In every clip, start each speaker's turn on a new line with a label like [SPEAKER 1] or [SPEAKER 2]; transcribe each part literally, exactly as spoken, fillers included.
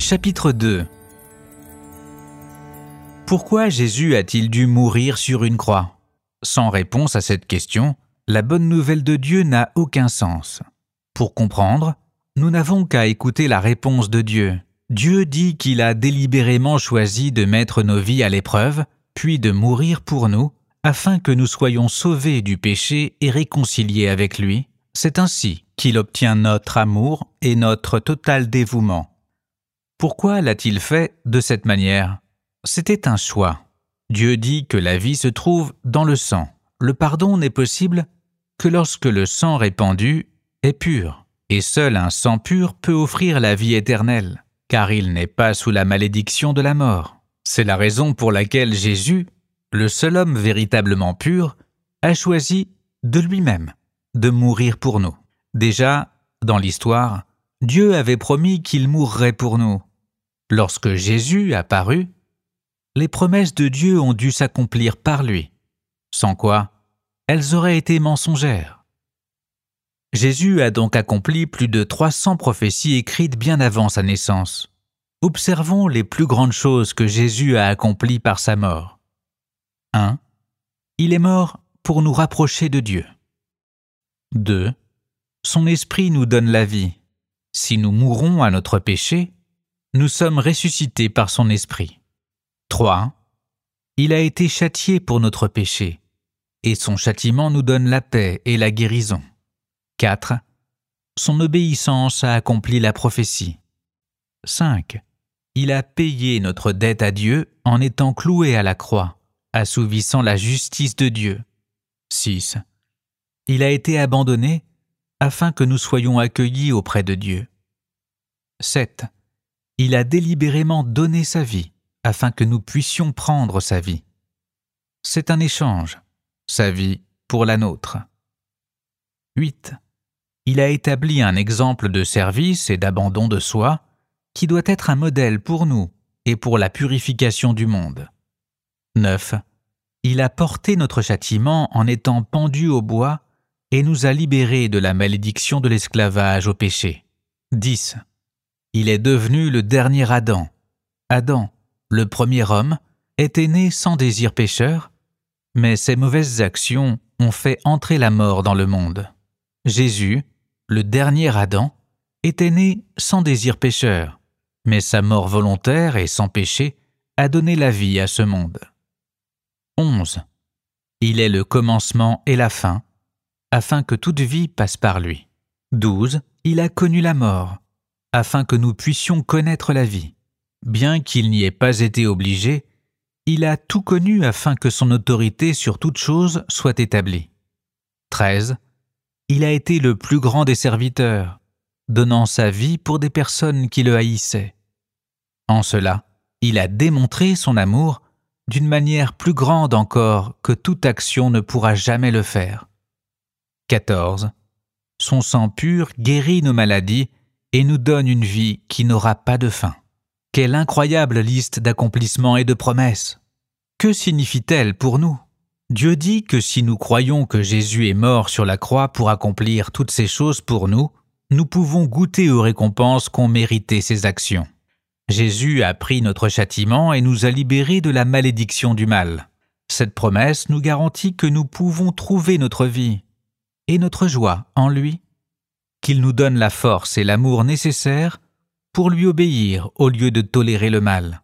[SPEAKER 1] Chapitre deux. Pourquoi Jésus a-t-il dû mourir sur une croix? Sans réponse à cette question, la bonne nouvelle de Dieu n'a aucun sens. Pour comprendre, nous n'avons qu'à écouter la réponse de Dieu. Dieu dit qu'il a délibérément choisi de mettre nos vies à l'épreuve, puis de mourir pour nous, afin que nous soyons sauvés du péché et réconciliés avec lui. C'est ainsi qu'il obtient notre amour et notre total dévouement. Pourquoi l'a-t-il fait de cette manière? C'était un choix. Dieu dit que la vie se trouve dans le sang. Le pardon n'est possible que lorsque le sang répandu est pur. Et seul un sang pur peut offrir la vie éternelle, car il n'est pas sous la malédiction de la mort. C'est la raison pour laquelle Jésus, le seul homme véritablement pur, a choisi de lui-même de mourir pour nous. Déjà, dans l'histoire, Dieu avait promis qu'il mourrait pour nous. Lorsque Jésus apparut, les promesses de Dieu ont dû s'accomplir par lui, sans quoi elles auraient été mensongères. Jésus a donc accompli plus de trois cents prophéties écrites bien avant sa naissance. Observons les plus grandes choses que Jésus a accomplies par sa mort. un. Il est mort pour nous rapprocher de Dieu. deux. Son esprit nous donne la vie. Si nous mourons à notre péché, nous sommes ressuscités par son esprit. trois. Il a été châtié pour notre péché, et son châtiment nous donne la paix et la guérison. quatre. Son obéissance a accompli la prophétie. cinq. Il a payé notre dette à Dieu en étant cloué à la croix, assouvissant la justice de Dieu. six. Il a été abandonné afin que nous soyons accueillis auprès de Dieu. sept. Il a délibérément donné sa vie afin que nous puissions prendre sa vie. C'est un échange, sa vie pour la nôtre. huit. Il a établi un exemple de service et d'abandon de soi qui doit être un modèle pour nous et pour la purification du monde. neuf. Il a porté notre châtiment en étant pendu au bois et nous a libérés de la malédiction de l'esclavage au péché. dix. Il est devenu le dernier Adam. Adam, le premier homme, était né sans désir pécheur, mais ses mauvaises actions ont fait entrer la mort dans le monde. Jésus, le dernier Adam, était né sans désir pécheur, mais sa mort volontaire et sans péché a donné la vie à ce monde. onze. Il est le commencement et la fin, afin que toute vie passe par lui. douze. Il a connu la mort, afin que nous puissions connaître la vie. Bien qu'il n'y ait pas été obligé, il a tout connu afin que son autorité sur toute chose soit établie. treize. Il a été le plus grand des serviteurs, donnant sa vie pour des personnes qui le haïssaient. En cela, il a démontré son amour d'une manière plus grande encore que toute action ne pourra jamais le faire. quatorze. Son sang pur guérit nos maladies et nous donne une vie qui n'aura pas de fin. Quelle incroyable liste d'accomplissements et de promesses! Que signifie-t-elle pour nous? Dieu dit que si nous croyons que Jésus est mort sur la croix pour accomplir toutes ces choses pour nous, nous pouvons goûter aux récompenses qu'ont méritées ces actions. Jésus a pris notre châtiment et nous a libérés de la malédiction du mal. Cette promesse nous garantit que nous pouvons trouver notre vie et notre joie en lui, qu'il nous donne la force et l'amour nécessaires pour lui obéir au lieu de tolérer le mal.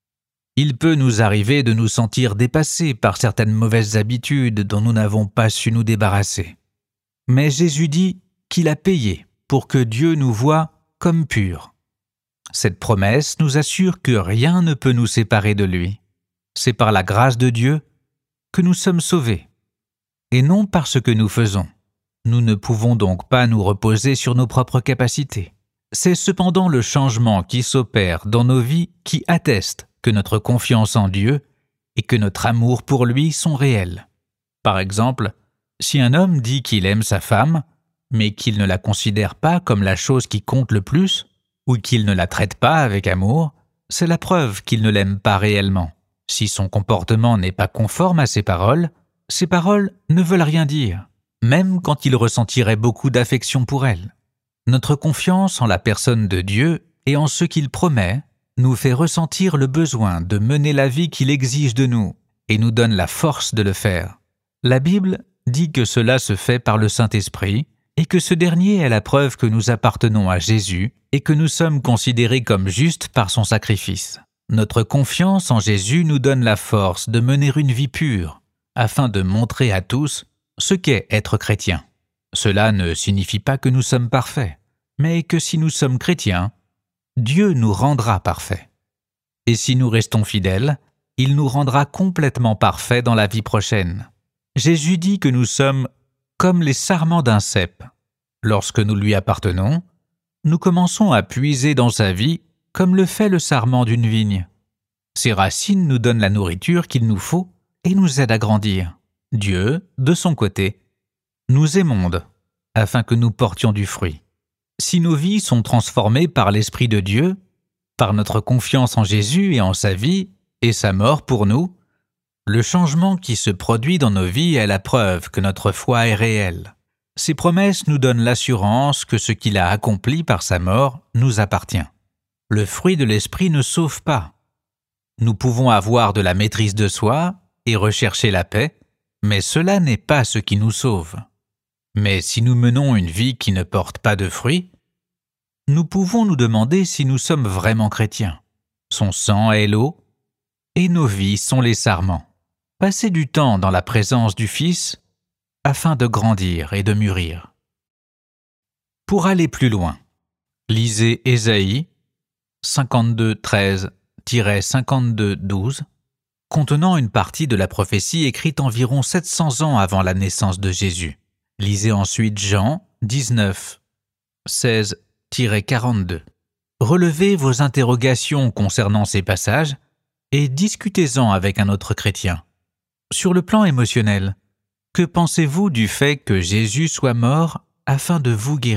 [SPEAKER 1] Il peut nous arriver de nous sentir dépassés par certaines mauvaises habitudes dont nous n'avons pas su nous débarrasser. Mais Jésus dit qu'il a payé pour que Dieu nous voie comme purs. Cette promesse nous assure que rien ne peut nous séparer de lui. C'est par la grâce de Dieu que nous sommes sauvés, et non par ce que nous faisons. Nous ne pouvons donc pas nous reposer sur nos propres capacités. C'est cependant le changement qui s'opère dans nos vies qui atteste que notre confiance en Dieu et que notre amour pour lui sont réels. Par exemple, si un homme dit qu'il aime sa femme, mais qu'il ne la considère pas comme la chose qui compte le plus, ou qu'il ne la traite pas avec amour, c'est la preuve qu'il ne l'aime pas réellement. Si son comportement n'est pas conforme à ses paroles, ses paroles ne veulent rien dire, même quand il ressentirait beaucoup d'affection pour elle. Notre confiance en la personne de Dieu et en ce qu'il promet nous fait ressentir le besoin de mener la vie qu'il exige de nous et nous donne la force de le faire. La Bible dit que cela se fait par le Saint-Esprit et que ce dernier est la preuve que nous appartenons à Jésus et que nous sommes considérés comme justes par son sacrifice. Notre confiance en Jésus nous donne la force de mener une vie pure afin de montrer à tous ce qu'est être chrétien. Cela ne signifie pas que nous sommes parfaits, mais que si nous sommes chrétiens, Dieu nous rendra parfaits. Et si nous restons fidèles, il nous rendra complètement parfaits dans la vie prochaine. Jésus dit que nous sommes comme les sarments d'un cep. Lorsque nous lui appartenons, nous commençons à puiser dans sa vie comme le fait le sarment d'une vigne. Ses racines nous donnent la nourriture qu'il nous faut et nous aident à grandir. Dieu, de son côté, nous émonde afin que nous portions du fruit. Si nos vies sont transformées par l'Esprit de Dieu, par notre confiance en Jésus et en sa vie et sa mort pour nous, le changement qui se produit dans nos vies est la preuve que notre foi est réelle. Ces promesses nous donnent l'assurance que ce qu'il a accompli par sa mort nous appartient. Le fruit de l'Esprit ne sauve pas. Nous pouvons avoir de la maîtrise de soi et rechercher la paix, mais cela n'est pas ce qui nous sauve. Mais si nous menons une vie qui ne porte pas de fruits, nous pouvons nous demander si nous sommes vraiment chrétiens. Son sang est l'eau, et nos vies sont les sarments. Passez du temps dans la présence du Fils afin de grandir et de mûrir. Pour aller plus loin, lisez Ésaïe cinquante-deux treize à cinquante-deux douze, contenant une partie de la prophétie écrite environ sept cents ans avant la naissance de Jésus. Lisez ensuite Jean dix-neuf seize à quarante-deux. Relevez vos interrogations concernant ces passages et discutez-en avec un autre chrétien. Sur le plan émotionnel, que pensez-vous du fait que Jésus soit mort afin de vous guérir ?